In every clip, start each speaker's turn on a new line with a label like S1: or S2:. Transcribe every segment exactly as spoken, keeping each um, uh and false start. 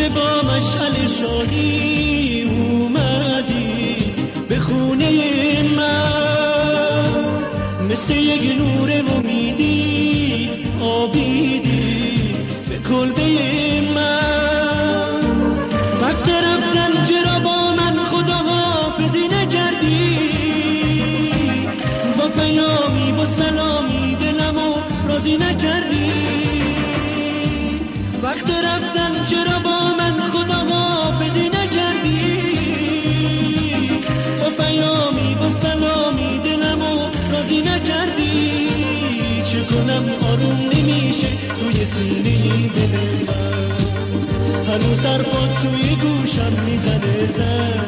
S1: که با مشعل شادی اومدی به خونه من، مثل یک نور امیدی آبیدی به کلبه من. وقت رفتن چرا با من خداحافظی نکردی؟ با پیامی با سلامی دلمو راضی نکردی؟ وقت رفتن چرا با من خداحافظی نکردی؟ با پیامی با سلامی دلمو راضی نکردی؟ چه کنم آروم نمیشه توی سینه دل من، هنوز حرفات توی گوشم میزنه زن.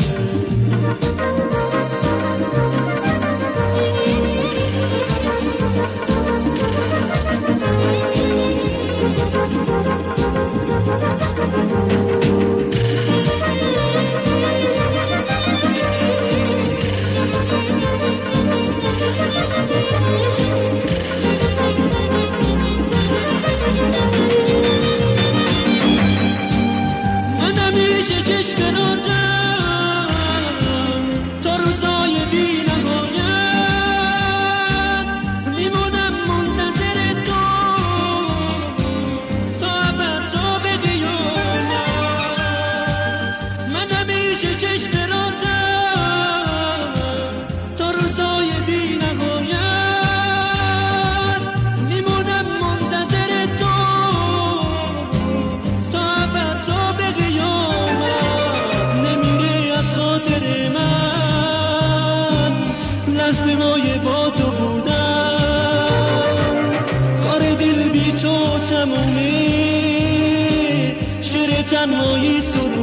S1: تنهایی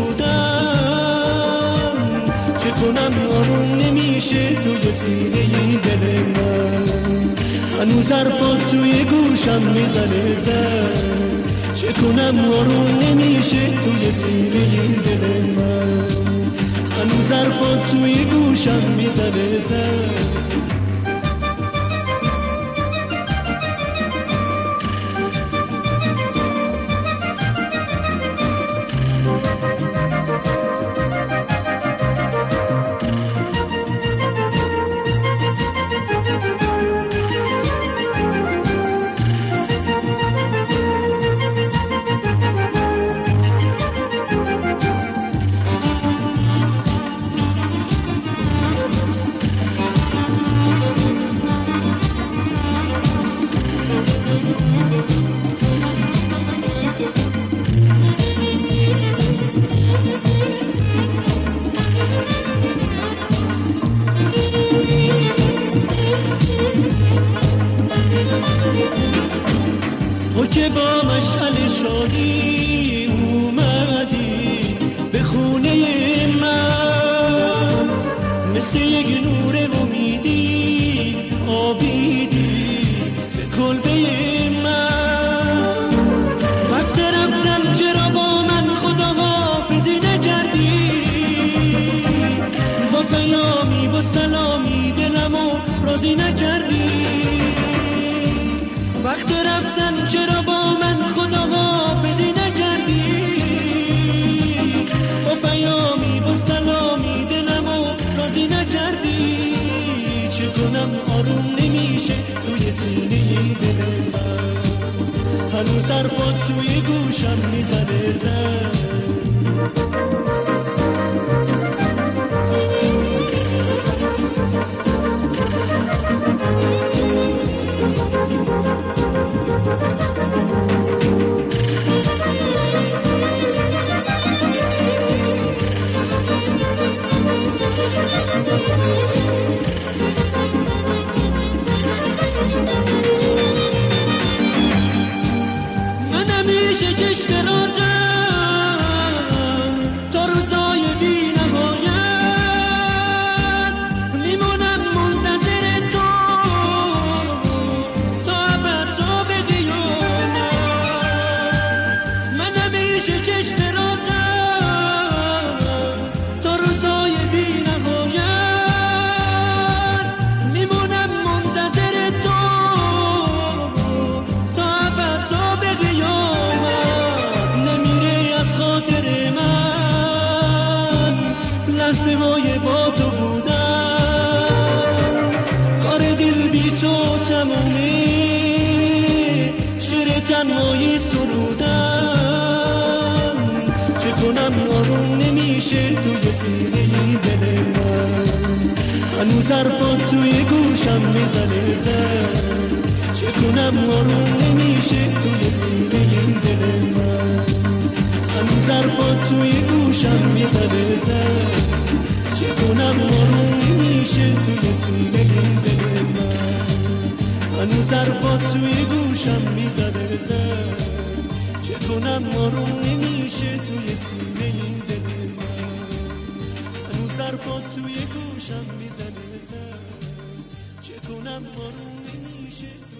S1: سرودم، چه کنم آروم نمیشه توی سینه دل من، هنوز حرفات توی گوشم میزنه زن. چه کنم آروم نمیشه توی سینه دل من، هنوز حرفات توی گوشم میزنه زن. تو که با مشعل شادی اومدی به خونه من، مثل یک نور امیدی آبیدی به کلبه من. وقت رفتن چرا با من خداحافظی نکردی؟ با پیامی با سلامی دلمو راضی نکردی؟ وقت رفتن چرا با من خداحافظی نکردی؟ با پیامی با سلامی دلمو راضی نکردی؟ چه کنم آروم نمیشه توی سینه دل من، هنوز حرفات توی گوشم میزنه زن. من همیشه چشم را بی تو تمومه شعر تنهایی سرودم چه کنم آروم نمیشه توی سینه دل من هنوز حرفات توی گوشم میزنه زن چه کنم آروم نمیشه توی سینه دل من هنوز حرفات توی گوشم میزنه زن چه کنم آروم نمیشه توی سینه دل من هنوز حرفات توی گوشم میزنه زن چه کنم آروم نمیشه توی سینه دل من هنوز حرفات توی گوشم میزنه زن چه کنم آروم نمیشه